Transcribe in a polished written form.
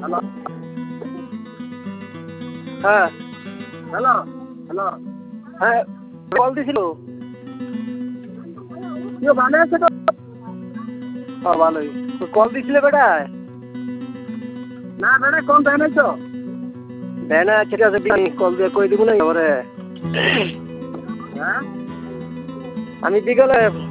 Hello হ্যাঁ hello hello হ্যাঁ call দিছিল। কেউ ভালো আছে তো? ভালোই। কল দিছিলে বেটায়? না বেটা কোন ভ্যান তো? ভ্যানে ঠিক আছে, কল দিয়ে কই দিব না এবারে। হ্যাঁ আমি বিকালে